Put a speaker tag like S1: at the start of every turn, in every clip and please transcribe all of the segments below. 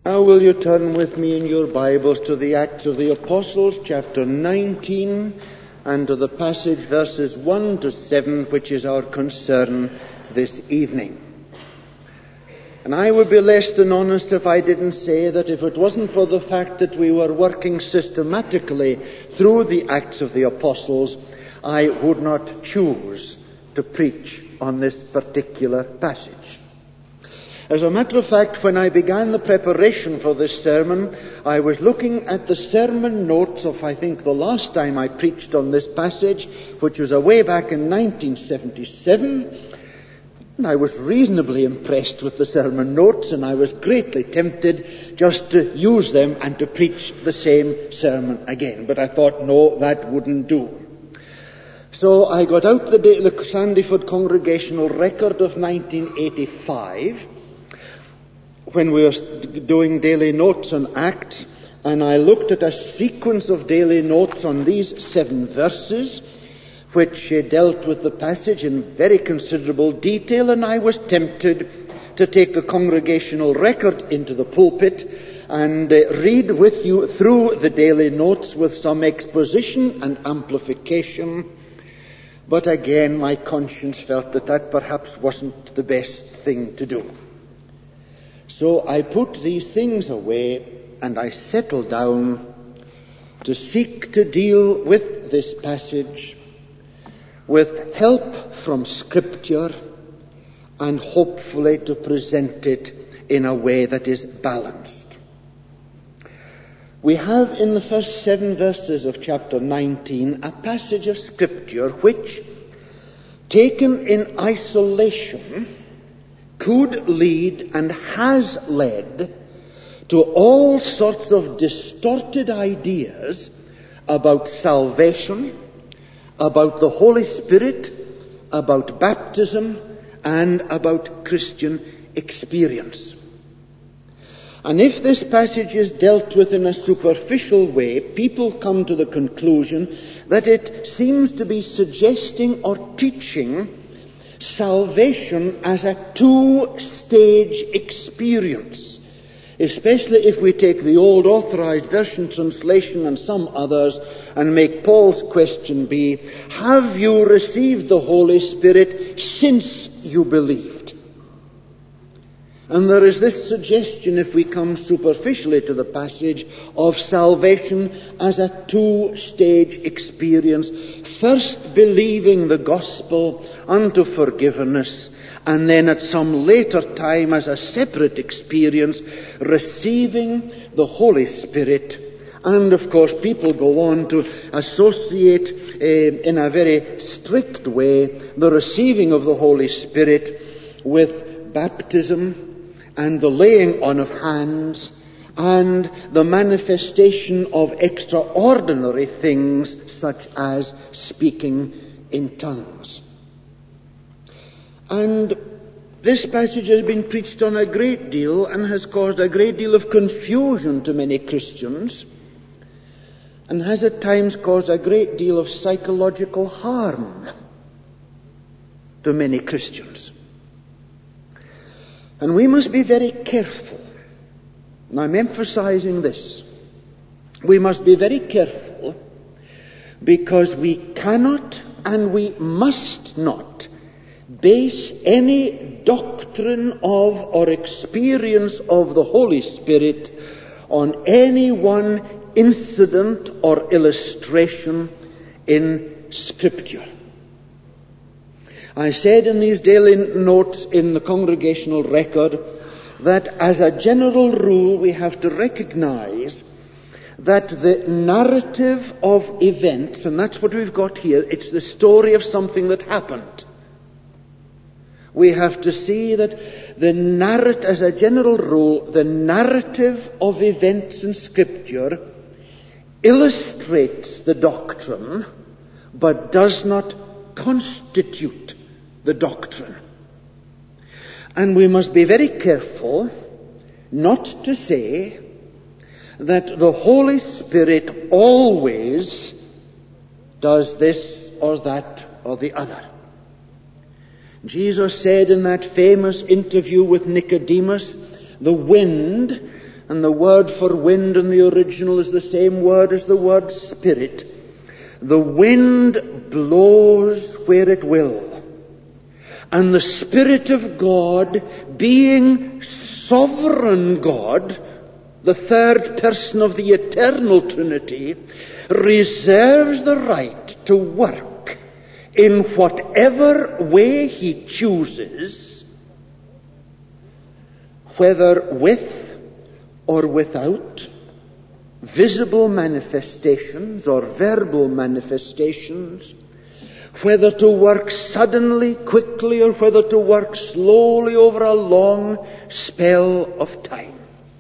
S1: Now will you turn with me in your Bibles to the Acts of the Apostles, chapter 19, and to the passage verses 1 to 7, which is our concern this evening. And I would be less than honest if I didn't say that if it wasn't for the fact that we were working systematically through the Acts of the Apostles, I would not choose to preach on this particular passage. As a matter of fact, when I began the preparation for this sermon, I was looking at the sermon notes of, I think, the last time I preached on this passage, which was away back in 1977, and I was reasonably impressed with the sermon notes, and I was greatly tempted just to use them and to preach the same sermon again. But I thought, no, that wouldn't do. So I got out the Sandyford Congregational Record of 1985, when we were doing daily notes on Acts, and I looked at a sequence of daily notes on these 7 verses, which dealt with the passage in very considerable detail, and I was tempted to take the congregational record into the pulpit and read with you through the daily notes with some exposition and amplification. But again, my conscience felt that perhaps wasn't the best thing to do. So I put these things away and I settled down to seek to deal with this passage with help from Scripture and hopefully to present it in a way that is balanced. We have in the first 7 verses of chapter 19 a passage of Scripture which, taken in isolation, could lead and has led to all sorts of distorted ideas about salvation, about the Holy Spirit, about baptism, and about Christian experience. And if this passage is dealt with in a superficial way, people come to the conclusion that it seems to be suggesting or teaching salvation as a 2-stage experience, especially if we take the old Authorized Version translation and some others and make Paul's question be, have you received the Holy Spirit since you believed? And there is this suggestion, if we come superficially to the passage, of salvation as a 2-stage experience. First believing the gospel unto forgiveness, and then at some later time as a separate experience, receiving the Holy Spirit. And of course people go on to associate in a very strict way the receiving of the Holy Spirit with baptism and the laying on of hands and the manifestation of extraordinary things such as speaking in tongues. And this passage has been preached on a great deal and has caused a great deal of confusion to many Christians, and has at times caused a great deal of psychological harm to many Christians. And we must be very careful, and I'm emphasizing this. We must be very careful because we cannot and we must not base any doctrine of or experience of the Holy Spirit on any one incident or illustration in Scripture. I said in these daily notes in the congregational record that as a general rule we have to recognize that the narrative of events, and that's what we've got here, it's the story of something that happened. We have to see that as a general rule, the narrative of events in Scripture illustrates the doctrine, but does not constitute the doctrine. And we must be very careful not to say that the Holy Spirit always does this or that or the other. Jesus said in that famous interview with Nicodemus, the wind and the word for wind in the original is the same word as the word spirit. The wind blows where it will, and the Spirit of God, being sovereign God, the third person of the eternal Trinity, reserves the right to work in whatever way he chooses, whether with or without visible manifestations or verbal manifestations, whether to work suddenly, quickly, or whether to work slowly over a long spell of time.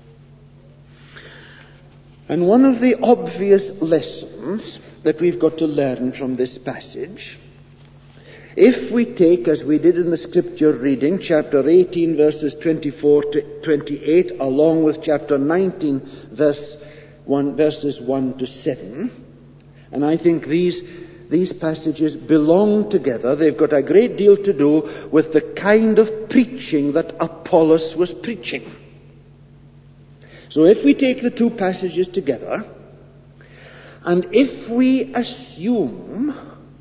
S1: And one of the obvious lessons that we've got to learn from this passage, if we take, as we did in the scripture reading, chapter 18, verses 24 to 28, along with chapter 19, verses 1 to 7, and I think these passages belong together. They've got a great deal to do with the kind of preaching that Apollos was preaching. So if we take the two passages together, and if we assume,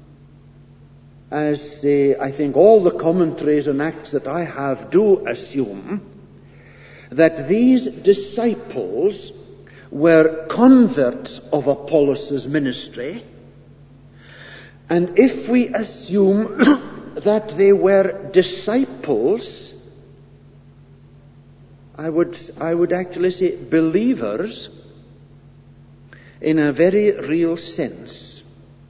S1: as I think all the commentaries on Acts that I have do assume, that these disciples were converts of Apollos' ministry, and if we assume that they were disciples, I would actually say believers in a very real sense,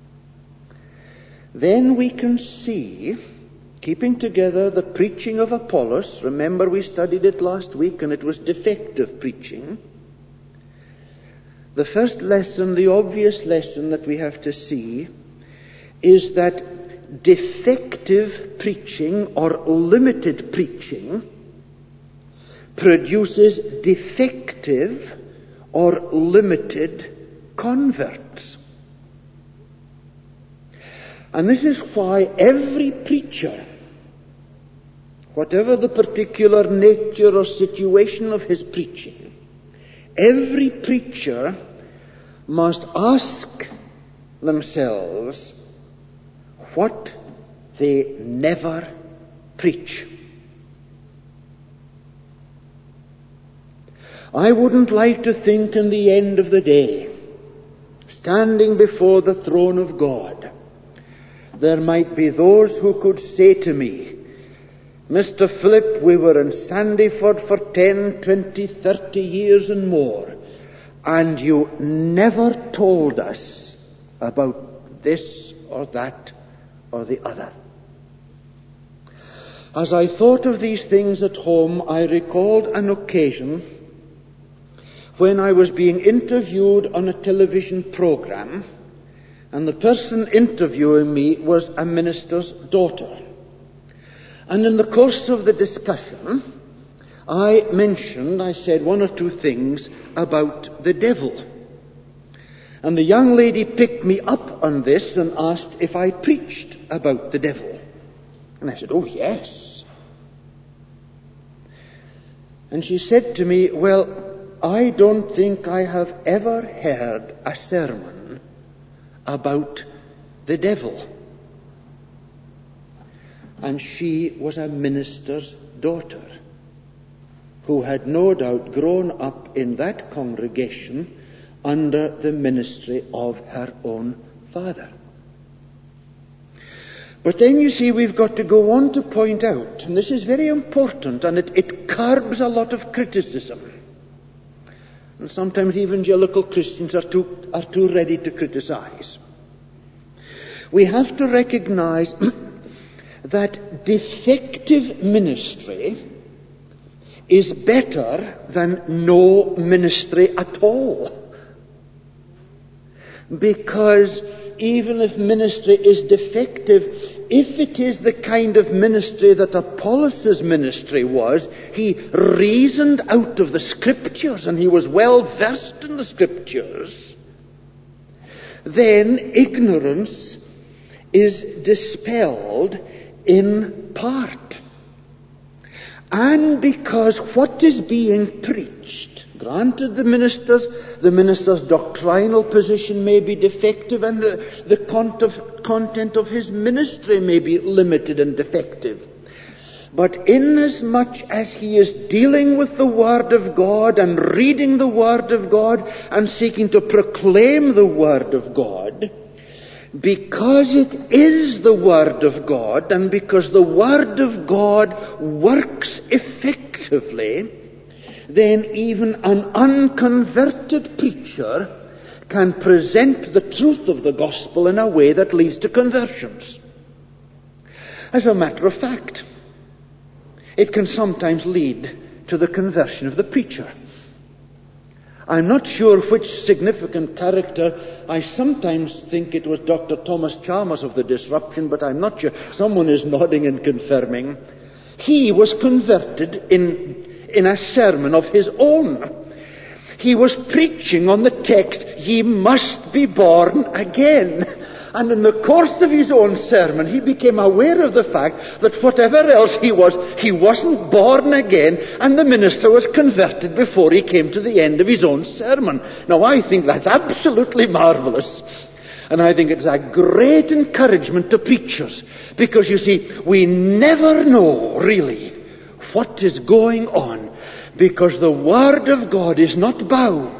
S1: then we can see, keeping together the preaching of Apollos, remember we studied it last week and it was defective preaching. The first lesson, the obvious lesson that we have to see, is that defective preaching or limited preaching produces defective or limited converts. And this is why every preacher, whatever the particular nature or situation of his preaching, every preacher must ask themselves what they never preach. I wouldn't like to think in the end of the day, standing before the throne of God, there might be those who could say to me, Mr. Philip, we were in Sandyford for 10, 20, 30 years and more, and you never told us about this or that or the other. As I thought of these things at home, I recalled an occasion when I was being interviewed on a television program, and the person interviewing me was a minister's daughter. And in the course of the discussion, I said one or two things about the devil. And the young lady picked me up on this and asked if I preached about the devil. And I said, oh yes. And she said to me, well, I don't think I have ever heard a sermon about the devil. And she was a minister's daughter who had no doubt grown up in that congregation under the ministry of her own father. But then you see we've got to go on to point out, and this is very important, and it curbs a lot of criticism. And sometimes evangelical Christians are too ready to criticize. We have to recognize that defective ministry is better than no ministry at all. Because even if ministry is defective, if it is the kind of ministry that Apollos' ministry was, he reasoned out of the Scriptures and he was well versed in the Scriptures, then ignorance is dispelled in part. And because what is being preached, Granted, the minister's doctrinal position may be defective, and the content of his ministry may be limited and defective. But inasmuch as he is dealing with the Word of God and reading the Word of God and seeking to proclaim the Word of God, because it is the Word of God and because the Word of God works effectively, then even an unconverted preacher can present the truth of the gospel in a way that leads to conversions. As a matter of fact, it can sometimes lead to the conversion of the preacher. I'm not sure which significant character. I sometimes think it was Dr. Thomas Chalmers of the Disruption, but I'm not sure. Someone is nodding and confirming. He was converted in a sermon of his own. He was preaching on the text, "Ye must be born again." And in the course of his own sermon, he became aware of the fact that whatever else he wasn't born again, and the minister was converted before he came to the end of his own sermon. Now, I think that's absolutely marvelous. And I think it's a great encouragement to preachers. Because, you see, we never know, really, what is going on. Because the Word of God is not bound.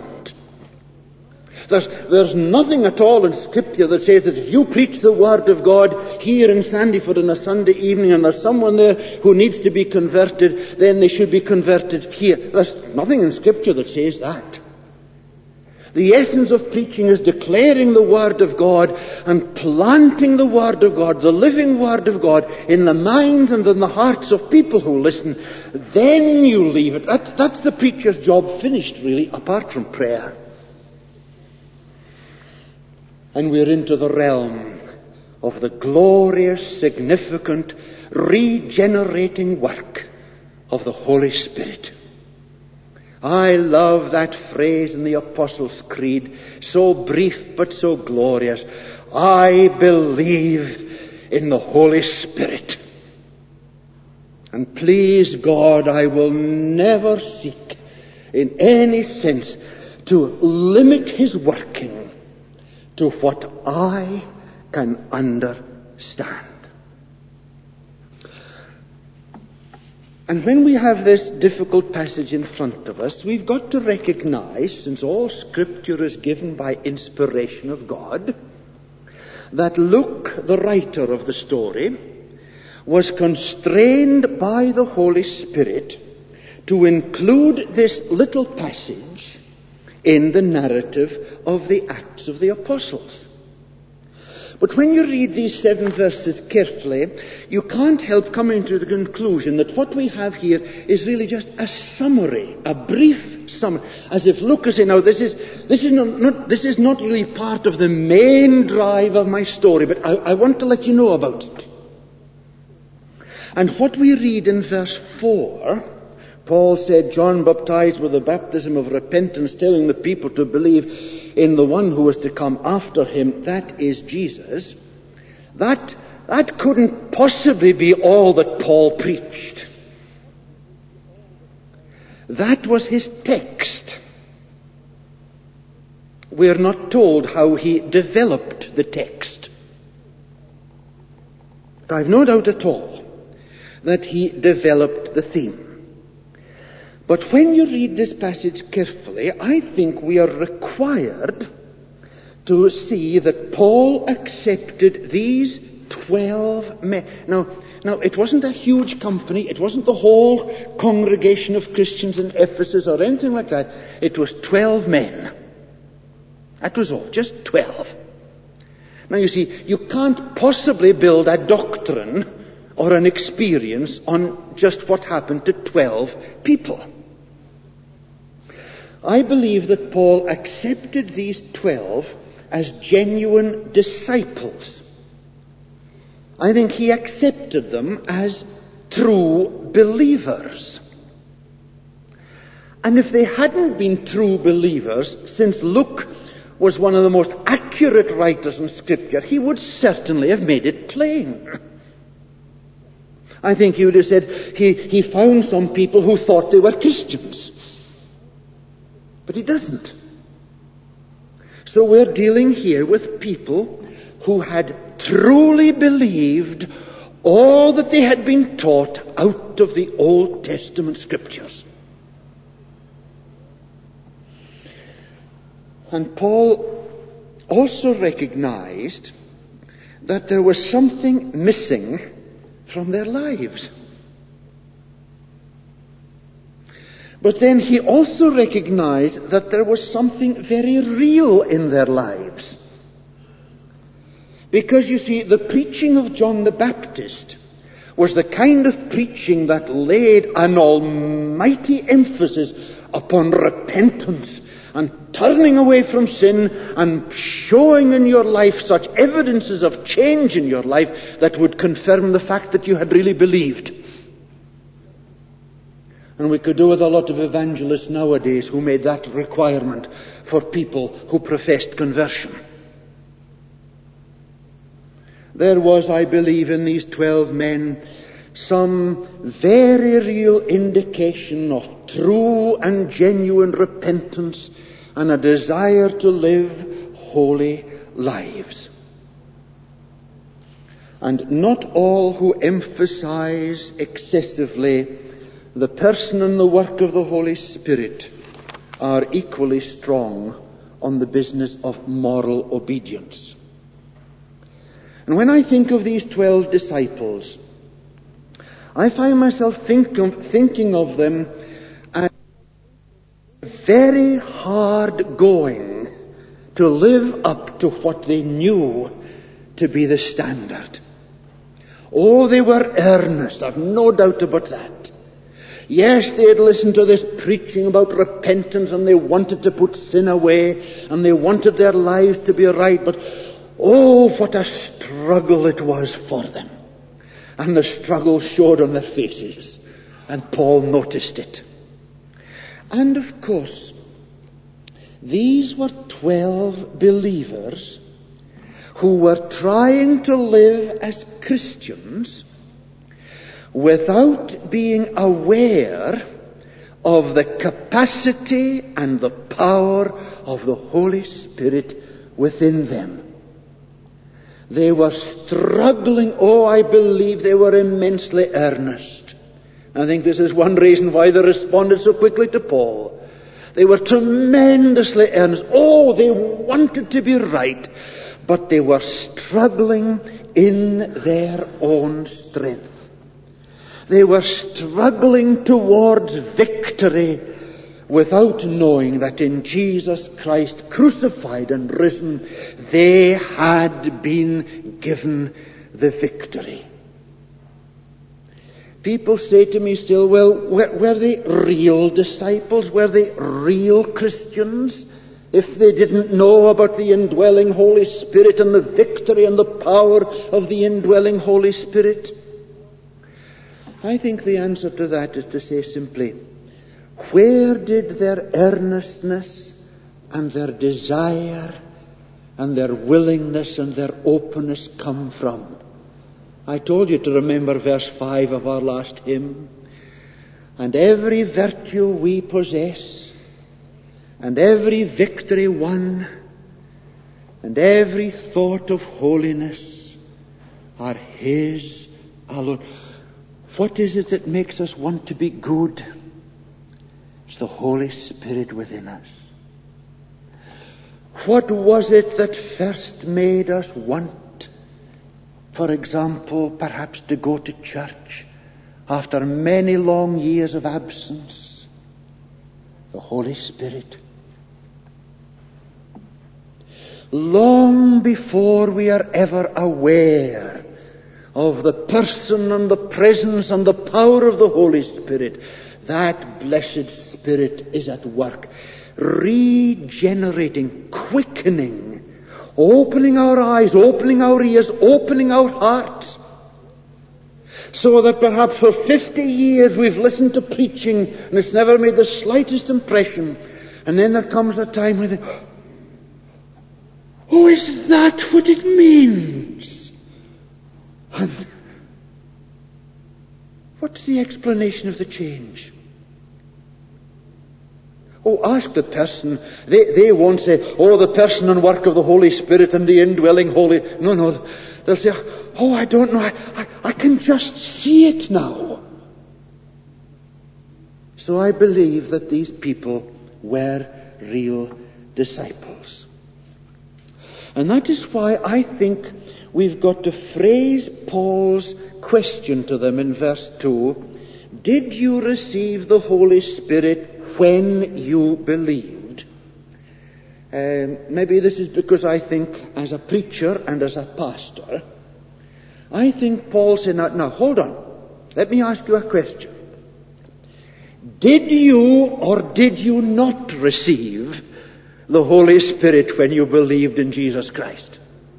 S1: There's nothing at all in Scripture that says that if you preach the Word of God here in Sandyford on a Sunday evening and there's someone there who needs to be converted, then they should be converted here. There's nothing in Scripture that says that. The essence of preaching is declaring the Word of God and planting the Word of God, the living Word of God, in the minds and in the hearts of people who listen. Then you leave it. That's the preacher's job finished, really, apart from prayer. And we're into the realm of the glorious, significant, regenerating work of the Holy Spirit. I love that phrase in the Apostles' Creed, so brief but so glorious. I believe in the Holy Spirit. And please God, I will never seek in any sense to limit His working to what I can understand. And when we have this difficult passage in front of us, we've got to recognize, since all Scripture is given by inspiration of God, that Luke, the writer of the story, was constrained by the Holy Spirit to include this little passage in the narrative of the Acts of the Apostles. But when you read these 7 verses carefully, you can't help coming to the conclusion that what we have here is really just a summary, a brief summary, as if Luke is saying, now this is not really part of the main drive of my story, but I want to let you know about it. And what we read in verse 4, Paul said, John baptized with the baptism of repentance, telling the people to believe in the one who was to come after him, that is Jesus. That couldn't possibly be all that Paul preached. That was his text. We're not told how he developed the text. But I've no doubt at all that he developed the theme. But when you read this passage carefully, I think we are required to see that Paul accepted these 12 men. Now, it wasn't a huge company. It wasn't the whole congregation of Christians in Ephesus or anything like that. It was 12 men. That was all, just 12. Now, you see, you can't possibly build a doctrine or an experience on just what happened to 12 people. I believe that Paul accepted these 12 as genuine disciples. I think he accepted them as true believers. And if they hadn't been true believers, since Luke was one of the most accurate writers in Scripture, he would certainly have made it plain. I think he would have said he found some people who thought they were Christians. But he doesn't. So we're dealing here with people who had truly believed all that they had been taught out of the Old Testament Scriptures. And Paul also recognized that there was something missing from their lives. But then he also recognized that there was something very real in their lives. Because you see, the preaching of John the Baptist was the kind of preaching that laid an almighty emphasis upon repentance and turning away from sin and showing in your life such evidences of change in your life that would confirm the fact that you had really believed. And we could do with a lot of evangelists nowadays who made that requirement for people who professed conversion. There was, I believe, in these 12 men some very real indication of true and genuine repentance and a desire to live holy lives. And not all who emphasize excessively the person and the work of the Holy Spirit are equally strong on the business of moral obedience. And when I think of these 12 disciples, I find myself thinking of them as very hard going to live up to what they knew to be the standard. Oh, they were earnest, I've no doubt about that. Yes, they had listened to this preaching about repentance and they wanted to put sin away and they wanted their lives to be right, but oh, what a struggle it was for them. And the struggle showed on their faces. And Paul noticed it. And of course, these were 12 believers who were trying to live as Christians without being aware of the capacity and the power of the Holy Spirit within them. They were struggling. Oh, I believe they were immensely earnest. I think this is one reason why they responded so quickly to Paul. They were tremendously earnest. Oh, they wanted to be right, but they were struggling in their own strength. They were struggling towards victory without knowing that in Jesus Christ crucified and risen, they had been given the victory. People say to me still, well, were they real disciples? Were they real Christians? If they didn't know about the indwelling Holy Spirit and the victory and the power of the indwelling Holy Spirit? I think the answer to that is to say simply, where did their earnestness and their desire and their willingness and their openness come from? I told you to remember verse 5 of our last hymn. And every virtue we possess, and every victory won, and every thought of holiness are His alone. What is it that makes us want to be good? It's the Holy Spirit within us. What was it that first made us want, for example, perhaps to go to church after many long years of absence? The Holy Spirit. Long before we are ever aware of the person and the presence and the power of the Holy Spirit, that blessed Spirit is at work, regenerating, quickening, opening our eyes, opening our ears, opening our hearts, so that perhaps for 50 years we've listened to preaching and it's never made the slightest impression, and then there comes a time when oh, is that what it means? And what's the explanation of the change? Oh, ask the person. They won't say, oh, the person and work of the Holy Spirit and the indwelling Holy... No. They'll say, oh, I don't know. I can just see it now. So I believe that these people were real disciples. And that is why I think we've got to phrase Paul's question to them in verse 2. Did you receive the Holy Spirit when you believed? Maybe this is because I think as a preacher and as a pastor, I think Paul said, now hold on. Let me ask you a question. Did you or did you not receive the Holy Spirit when you believed in Jesus Christ?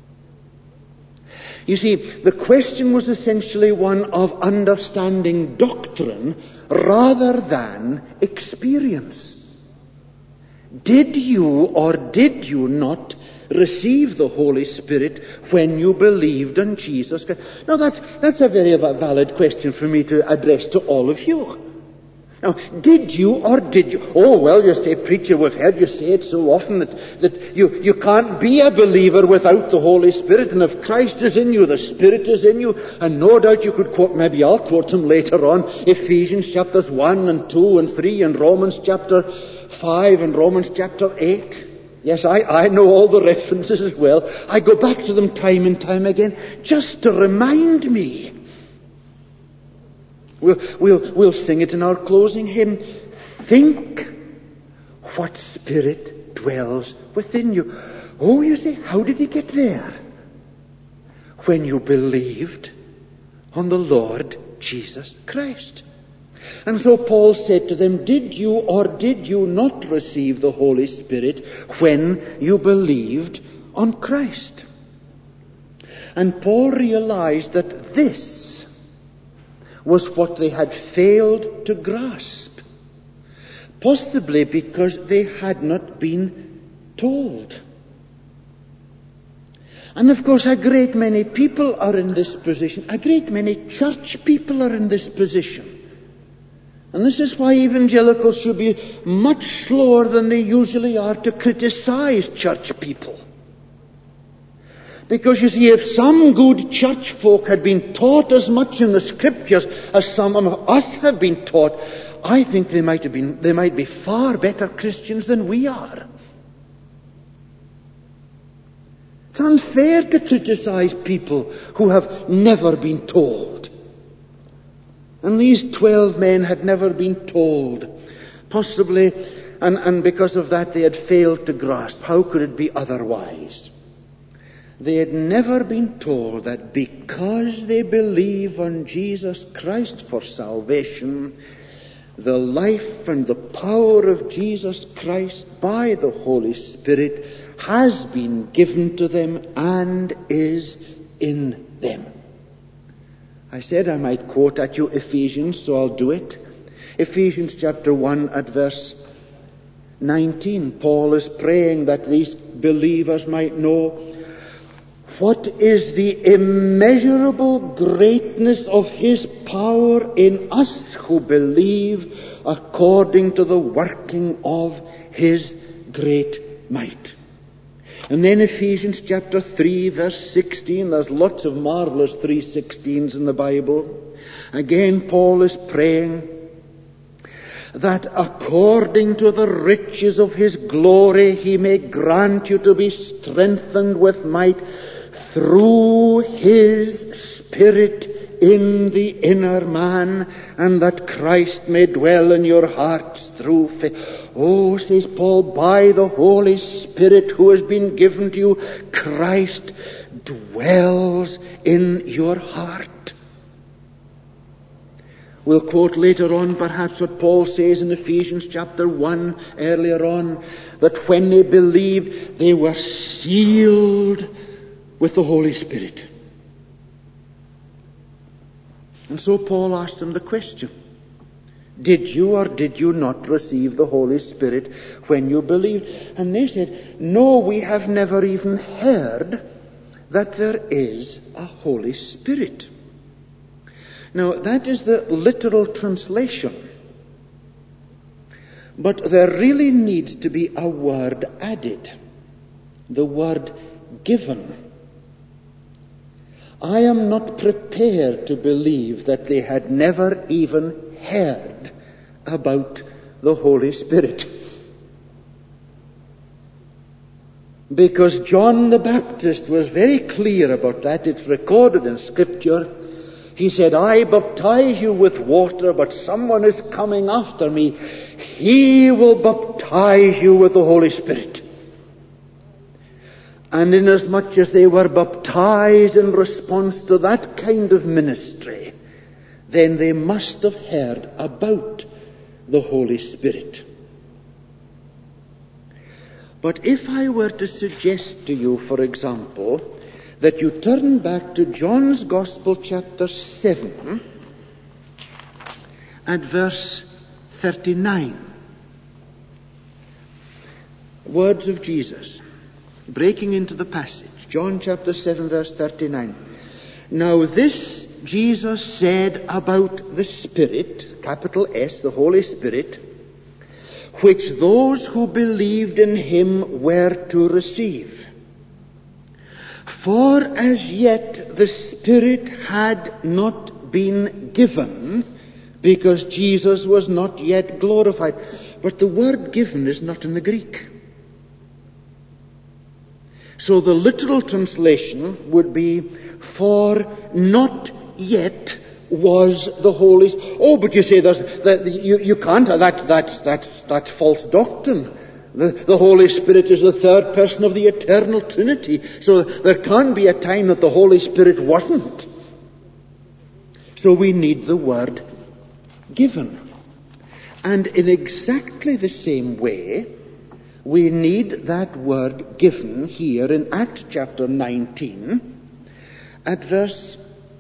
S1: You see, the question was essentially one of understanding doctrine rather than experience. Did you or did you not receive the Holy Spirit when you believed in Jesus Christ? Now that's a very valid question for me to address to all of you. Now, did you or did you? Oh, well, you say, preacher, we've heard you say it so often that you can't be a believer without the Holy Spirit. And if Christ is in you, the Spirit is in you. And no doubt you could quote, maybe I'll quote them later on, Ephesians chapters 1 and 2 and 3 and Romans chapter 5 and Romans chapter 8. Yes, I know all the references as well. I go back to them time and time again just to remind me. We'll sing it in our closing hymn. Think what Spirit dwells within you. Oh, you say, how did he get there? When you believed on the Lord Jesus Christ. And so Paul said to them, did you or did you not receive the Holy Spirit when you believed on Christ? And Paul realized that this was what they had failed to grasp, possibly because they had not been told. And of course a great many people are in this position. A great many church people are in this position. And this is why evangelicals should be much slower than they usually are to criticize church people. Because you see, if some good church folk had been taught as much in the Scriptures as some of us have been taught, I think they might be far better Christians than we are. It's unfair to criticize people who have never been told. And these 12 men had never been told. Possibly, and because of that they had failed to grasp. How could it be otherwise? They had never been told that because they believe on Jesus Christ for salvation, the life and the power of Jesus Christ by the Holy Spirit has been given to them and is in them. I said I might quote at you Ephesians, so I'll do it. Ephesians chapter 1 at verse 19. Paul is praying that these believers might know what is the immeasurable greatness of His power in us who believe according to the working of His great might. And then Ephesians chapter 3 verse 16, there's lots of marvelous 3:16s in the Bible. Again Paul is praying that according to the riches of His glory He may grant you to be strengthened with might through His Spirit in the inner man, and that Christ may dwell in your hearts through faith. Oh, says Paul, by the Holy Spirit who has been given to you, Christ dwells in your heart. We'll quote later on perhaps what Paul says in Ephesians chapter 1 earlier on, that when they believed they were sealed with the Holy Spirit. And so Paul asked them the question, did you or did you not receive the Holy Spirit when you believed? And they said, no, we have never even heard that there is a Holy Spirit. Now, that is the literal translation. But there really needs to be a word added. The word given. I am not prepared to believe that they had never even heard about the Holy Spirit. Because John the Baptist was very clear about that. It's recorded in Scripture. He said, I baptize you with water, but someone is coming after me. He will baptize you with the Holy Spirit. And inasmuch as they were baptized in response to that kind of ministry, then they must have heard about the Holy Spirit. But if I were to suggest to you, for example, that you turn back to John's Gospel chapter 7 and verse 39. Words of Jesus, breaking into the passage. John chapter 7 verse 39. Now this Jesus said about the Spirit, capital S, the Holy Spirit, which those who believed in him were to receive. For as yet the Spirit had not been given, because Jesus was not yet glorified. But the word given is not in the Greek. So the literal translation would be, for not yet was the Holy Spirit. Oh, but you say you can't. That's false doctrine. The Holy Spirit is the third person of the eternal Trinity. So there can't be a time that the Holy Spirit wasn't. So we need the word given. And in exactly the same way, we need that word given here in Acts chapter 19 at verse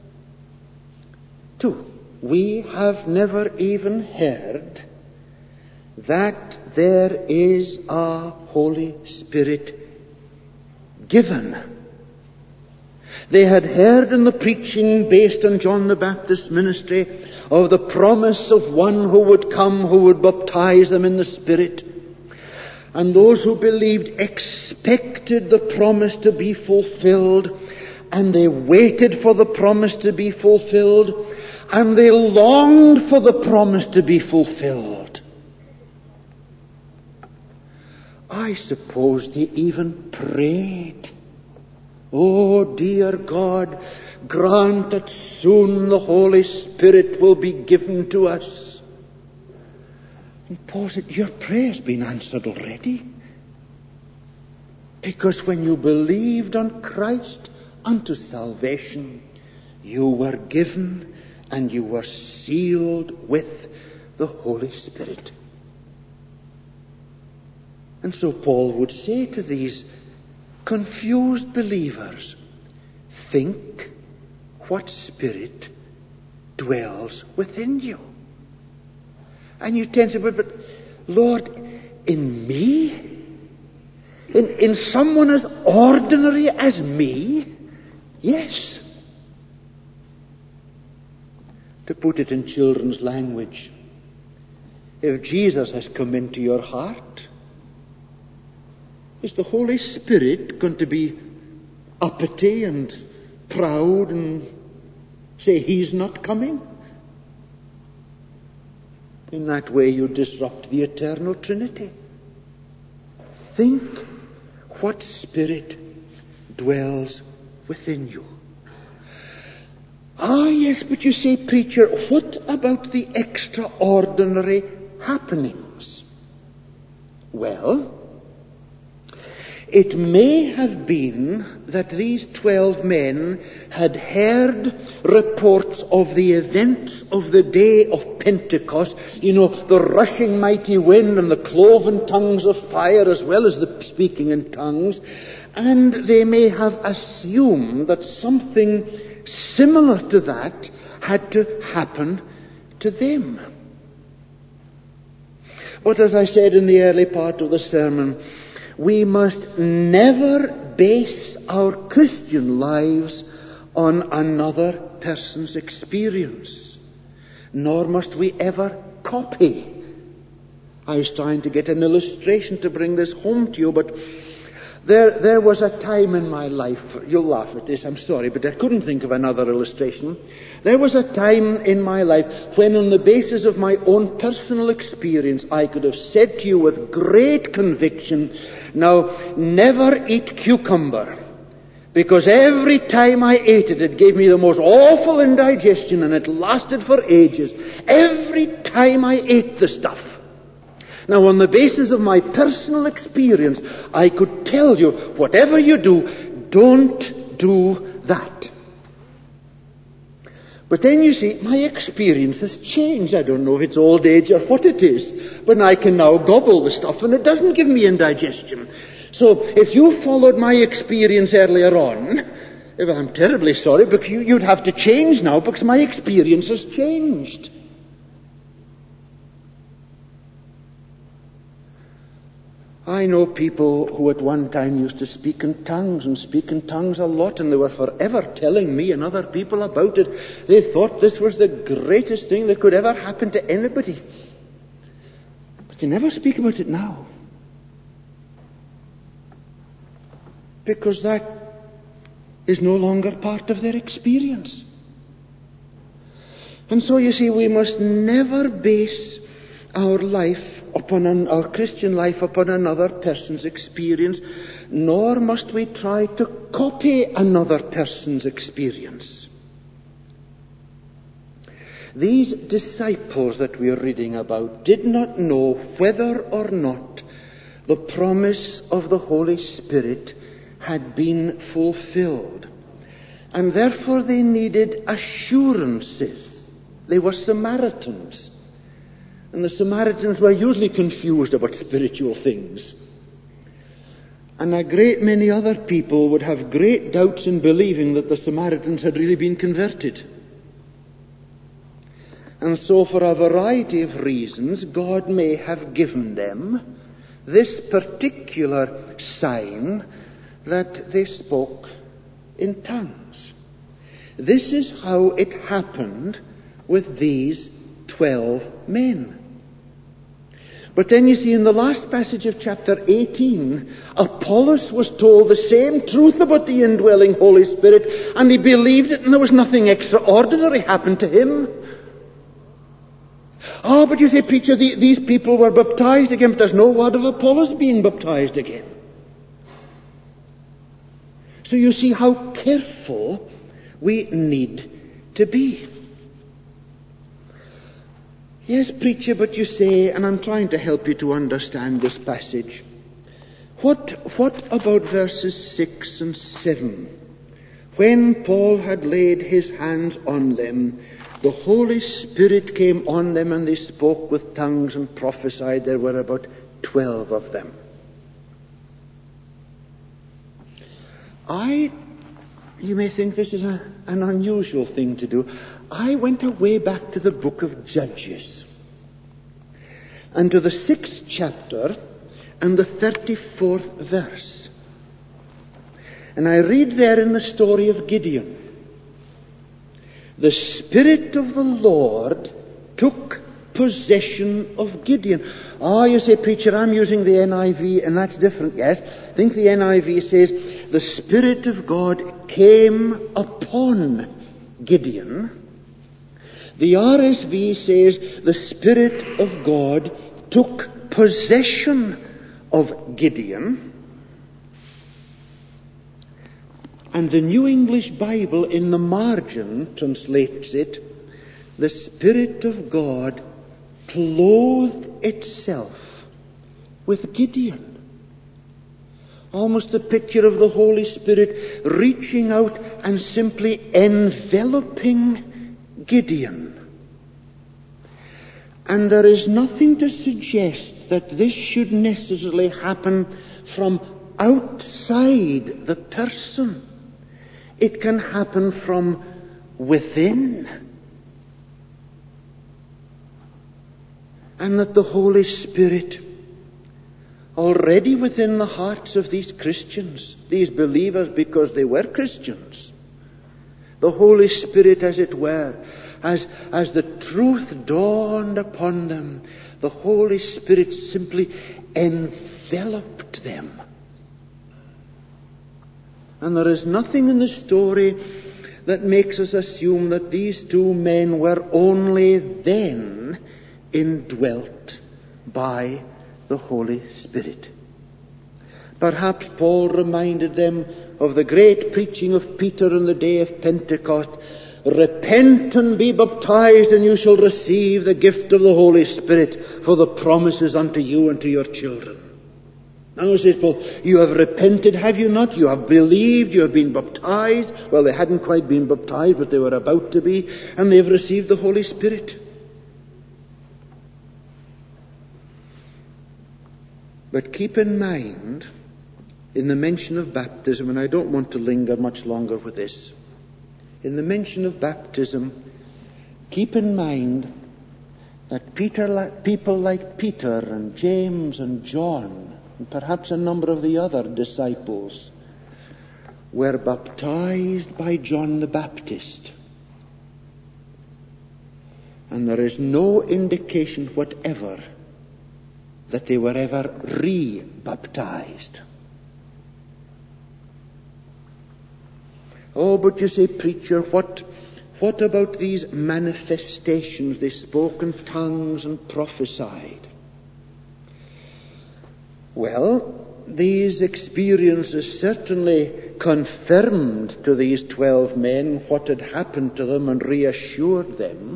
S1: 2. We have never even heard that there is a Holy Spirit given. They had heard in the preaching based on John the Baptist's ministry of the promise of one who would come, who would baptize them in the Spirit. And those who believed expected the promise to be fulfilled, and they waited for the promise to be fulfilled, and they longed for the promise to be fulfilled. I suppose they even prayed, oh dear God, grant that soon the Holy Spirit will be given to us. And Paul said, your prayer's been answered already. Because when you believed on Christ unto salvation, you were given and you were sealed with the Holy Spirit. And so Paul would say to these confused believers, think what spirit dwells within you. And you tend to say, but Lord, in me? In someone as ordinary as me? Yes. To put it in children's language, if Jesus has come into your heart, is the Holy Spirit going to be uppity and proud and say he's not coming? In that way you disrupt the eternal Trinity. Think what spirit dwells within you. Ah, yes, but you say, preacher, what about the extraordinary happenings? Well, it may have been that these 12 men had heard reports of the events of the day of Pentecost, the rushing mighty wind and the cloven tongues of fire as well as the speaking in tongues, and they may have assumed that something similar to that had to happen to them. But as I said in the early part of the sermon, we must never base our Christian lives on another person's experience, nor must we ever copy I was trying to get an illustration to bring this home to you, but there was a time in my life, you'll laugh at this, I'm sorry, but I couldn't think of another illustration. There was a time in my life when, on the basis of my own personal experience, I could have said to you with great conviction, now, never eat cucumber, because every time I ate it, it gave me the most awful indigestion, and it lasted for ages. Every time I ate the stuff. Now, on the basis of my personal experience, I could tell you, whatever you do, don't do that. But then, you see, my experience has changed. I don't know if it's old age or what it is, but I can now gobble the stuff and it doesn't give me indigestion. So, if you followed my experience earlier on, I'm terribly sorry, but you'd have to change now because my experience has changed. I know people who at one time used to speak in tongues a lot, and they were forever telling me and other people about it. They thought this was the greatest thing that could ever happen to anybody. But they never speak about it now. Because that is no longer part of their experience. And so, you see, we must never base our life our Christian life upon another person's experience, nor must we try to copy another person's experience. These disciples that we are reading about did not know whether or not the promise of the Holy Spirit had been fulfilled, and therefore they needed assurances. They were Samaritans. And the Samaritans were usually confused about spiritual things. And a great many other people would have great doubts in believing that the Samaritans had really been converted. And so, for a variety of reasons, God may have given them this particular sign that they spoke in tongues. This is how it happened with these 12 men. But then you see in the last passage of chapter 18, Apollos was told the same truth about the indwelling Holy Spirit, and he believed it, and there was nothing extraordinary happened to him. But you say, preacher, these people were baptized again, but there's no word of Apollos being baptized again. So you see how careful we need to be. Yes, preacher, but you say, and I'm trying to help you to understand this passage, what about verses 6 and 7? When Paul had laid his hands on them, the Holy Spirit came on them, and they spoke with tongues and prophesied. There were about 12 of them. You may think this is an unusual thing to do. I went away back to the book of Judges and to the 6th chapter and the 34th verse. And I read there in the story of Gideon, the Spirit of the Lord took possession of Gideon. You say, preacher, I'm using the NIV, and that's different. Yes, I think the NIV says, the Spirit of God came upon Gideon. The RSV says, the Spirit of God took possession of Gideon. And the New English Bible in the margin translates it, the Spirit of God clothed itself with Gideon. Almost the picture of the Holy Spirit reaching out and simply enveloping Gideon. And there is nothing to suggest that this should necessarily happen from outside the person. It can happen from within. And that the Holy Spirit, already within the hearts of these Christians, these believers because they were Christians, the Holy Spirit, as it were, as the truth dawned upon them, The Holy Spirit simply enveloped them. And there is nothing in the story that makes us assume that these two men were only then indwelt by the Holy Spirit. Perhaps Paul reminded them of the great preaching of Peter on the day of Pentecost. Repent and be baptized, and you shall receive the gift of the Holy Spirit, for the promises unto you and to your children. Now says Paul, you have repented, have you not? You have believed, you have been baptized. Well, they hadn't quite been baptized, but they were about to be, and they have received the Holy Spirit. But keep in mind, in the mention of baptism, and I don't want to linger much longer with this, in the mention of baptism, keep in mind that people like Peter and James and John, and perhaps a number of the other disciples, were baptized by John the Baptist. And there is no indication whatever that they were ever re-baptized. Oh, but you say, preacher, what about these manifestations? They spoke in tongues and prophesied. Well, these experiences certainly confirmed to these 12 men what had happened to them and reassured them.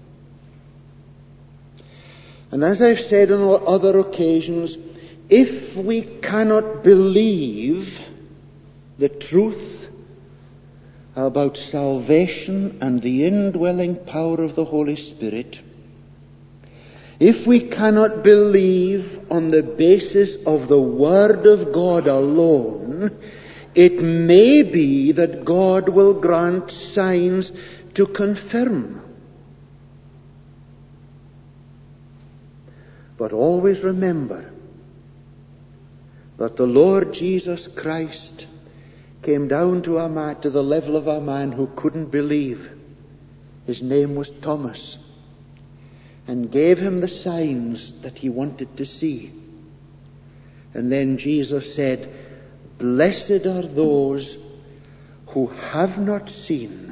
S1: And as I've said on other occasions, if we cannot believe the truth about salvation and the indwelling power of the Holy Spirit, if we cannot believe on the basis of the Word of God alone, it may be that God will grant signs to confirm. But always remember that the Lord Jesus Christ came down to the level of a man who couldn't believe. His name was Thomas, and gave him the signs that he wanted to see. And then Jesus said, blessed are those who have not seen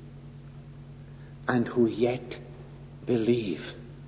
S1: and who yet believe.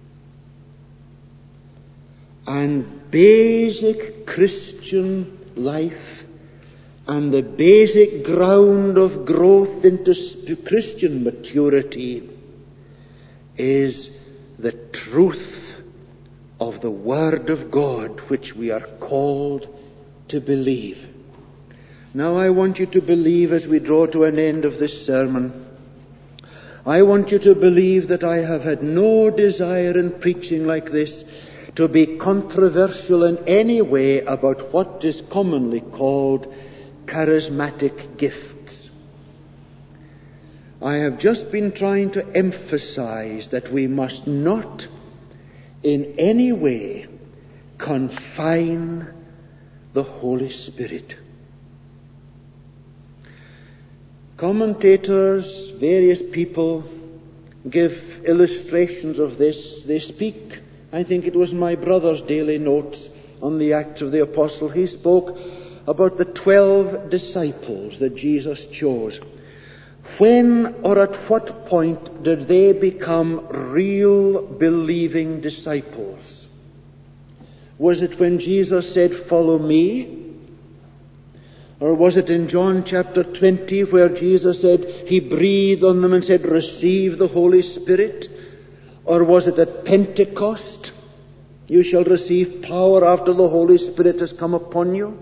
S1: And basic Christian life and the basic ground of growth into Christian maturity is the truth of the Word of God, which we are called to believe. Now I want you to believe, as we draw to an end of this sermon, I want you to believe that I have had no desire in preaching like this to be controversial in any way about what is commonly called charismatic gifts. I have just been trying to emphasize that we must not in any way confine the Holy Spirit. Commentators, various people give illustrations of this. They speak, I think it was my brother's daily notes on the Acts of the Apostle. He spoke about the 12 disciples that Jesus chose. When or at what point did they become real believing disciples? Was it when Jesus said, follow me? Or was it in John chapter 20 where Jesus said, he breathed on them and said, receive the Holy Spirit? Or was it at Pentecost? You shall receive power after the Holy Spirit has come upon you.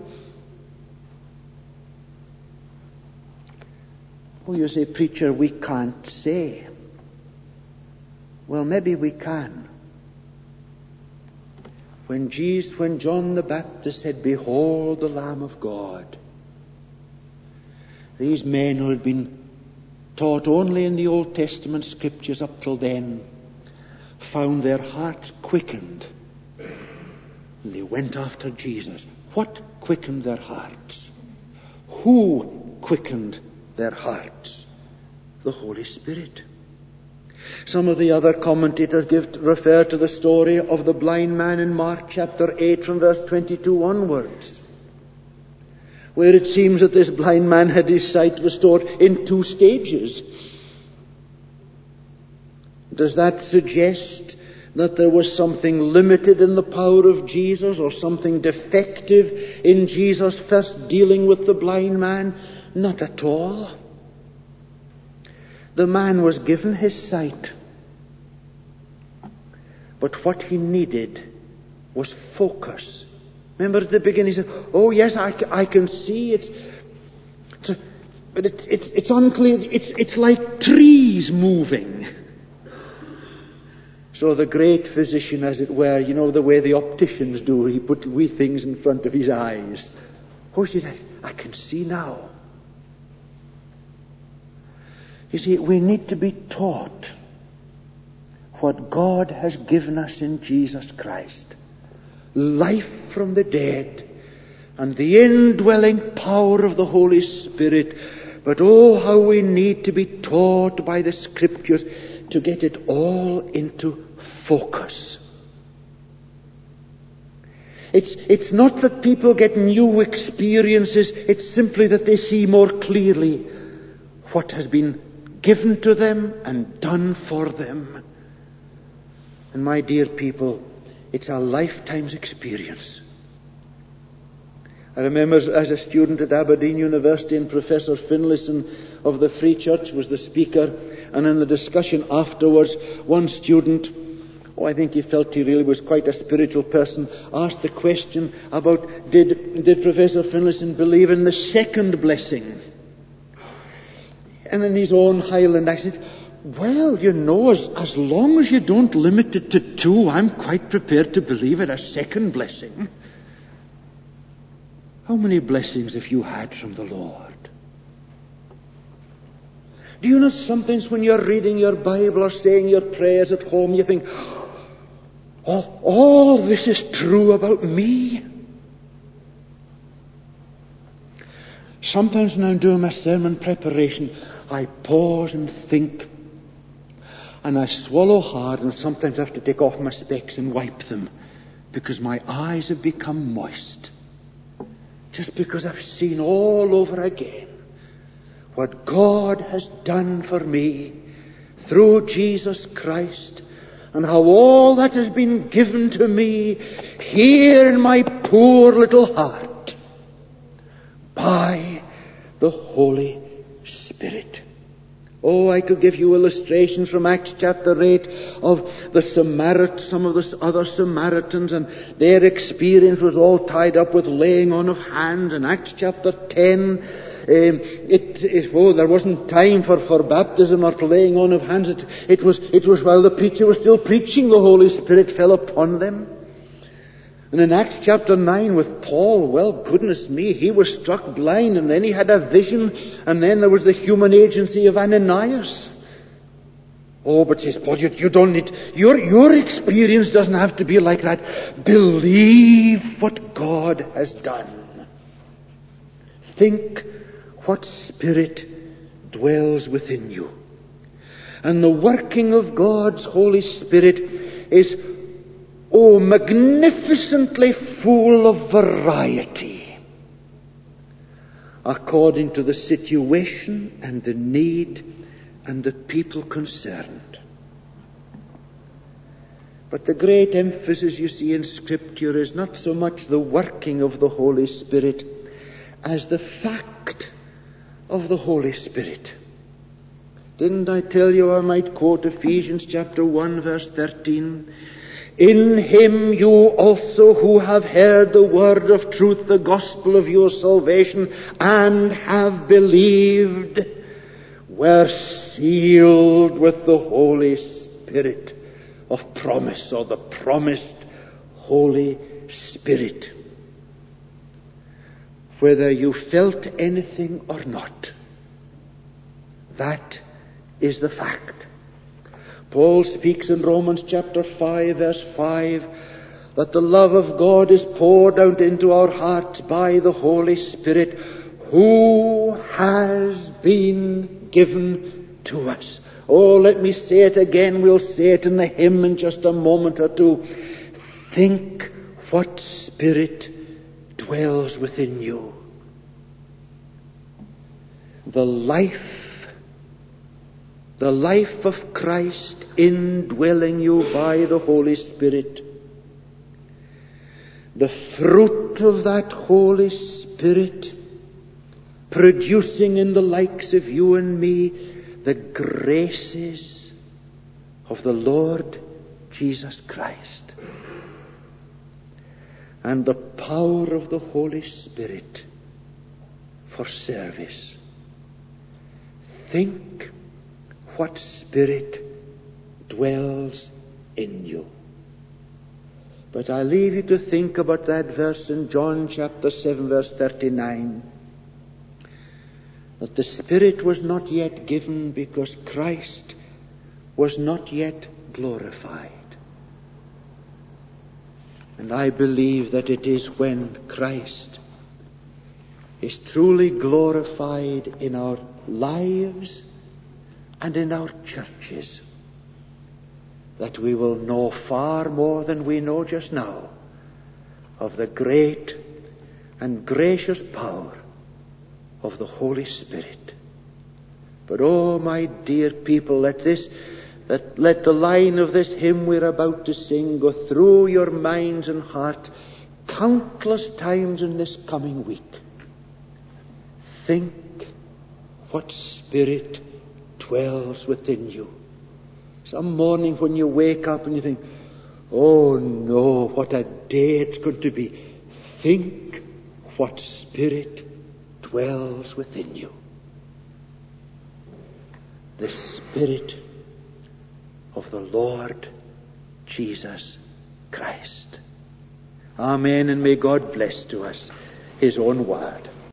S1: Oh, you say, preacher, we can't say. Well, maybe we can. When John the Baptist said, behold the Lamb of God, these men who had been taught only in the Old Testament scriptures up till then found their hearts quickened. And they went after Jesus. What quickened their hearts? Who quickened their hearts? The Holy Spirit. Some of the other commentators refer to the story of the blind man in Mark chapter 8 from verse 22 onwards, where it seems that this blind man had his sight restored in 2 stages. Does that suggest that there was something limited in the power of Jesus, or something defective in Jesus first dealing with the blind man? Not at all. The man was given his sight, but what he needed was focus. Remember at the beginning he said, "Oh yes, I can see but it's unclear. It's like trees moving." So the great physician, as it were, you know the way the opticians do, he put wee things in front of his eyes. Oh, he said, "I can see now." You see, we need to be taught what God has given us in Jesus Christ. Life from the dead and the indwelling power of the Holy Spirit. But oh, how we need to be taught by the Scriptures to get it all into focus. It's not that people get new experiences, it's simply that they see more clearly what has been given to them and done for them. And my dear people, it's a lifetime's experience. I remember as a student at Aberdeen University, and Professor Finlayson of the Free Church was the speaker, and in the discussion afterwards, one student, I think he felt he really was quite a spiritual person, asked the question about did Professor Finlayson believe in the second blessing? And in his own Highland accent, "Well, you know, as long as you don't limit it to 2, I'm quite prepared to believe it a second blessing." How many blessings have you had from the Lord? Do you know sometimes when you're reading your Bible or saying your prayers at home, you think, all this is true about me? Sometimes when I'm doing my sermon preparation, I pause and think, and I swallow hard, and sometimes I have to take off my specs and wipe them because my eyes have become moist. Just because I've seen all over again what God has done for me through Jesus Christ, and how all that has been given to me here in my poor little heart by the Holy Spirit. Oh, I could give you illustrations from Acts chapter 8 of some of the other Samaritans, and their experience was all tied up with laying on of hands. In Acts chapter 10, there wasn't time for baptism or for laying on of hands. It was while the preacher was still preaching, the Holy Spirit fell upon them. And in Acts chapter 9 with Paul, well, goodness me, he was struck blind, and then he had a vision, and then there was the human agency of Ananias. Oh, but says Paul, you don't need, your experience doesn't have to be like that. Believe what God has done. Think what Spirit dwells within you. And the working of God's Holy Spirit is magnificently full of variety, according to the situation and the need and the people concerned. But the great emphasis you see in Scripture is not so much the working of the Holy Spirit as the fact of the Holy Spirit. Didn't I tell you I might quote Ephesians chapter 1 verse 13? In him you also who have heard the word of truth, the gospel of your salvation, and have believed, were sealed with the Holy Spirit of promise, or the promised Holy Spirit. Whether you felt anything or not, that is the fact. Paul speaks in Romans chapter 5 verse 5 that the love of God is poured out into our hearts by the Holy Spirit, who has been given to us. Oh, let me say it again. We'll say it in the hymn in just a moment or two. Think what Spirit dwells within you. The life of Christ indwelling you by the Holy Spirit. The fruit of that Holy Spirit producing in the likes of you and me the graces of the Lord Jesus Christ. And the power of the Holy Spirit for service. Think what Spirit dwells in you. But I leave you to think about that verse in John chapter 7 verse 39. That the Spirit was not yet given because Christ was not yet glorified. And I believe that it is when Christ is truly glorified in our lives and in our churches that we will know far more than we know just now of the great and gracious power of the Holy Spirit. But oh, my dear people, let the line of this hymn we're about to sing go through your minds and heart countless times in this coming week. Think what Spirit dwells within you. Some morning when you wake up and you think, oh no, what a day it's going to be. Think what Spirit dwells within you. The Spirit of the Lord Jesus Christ. Amen, and may God bless to us His own word.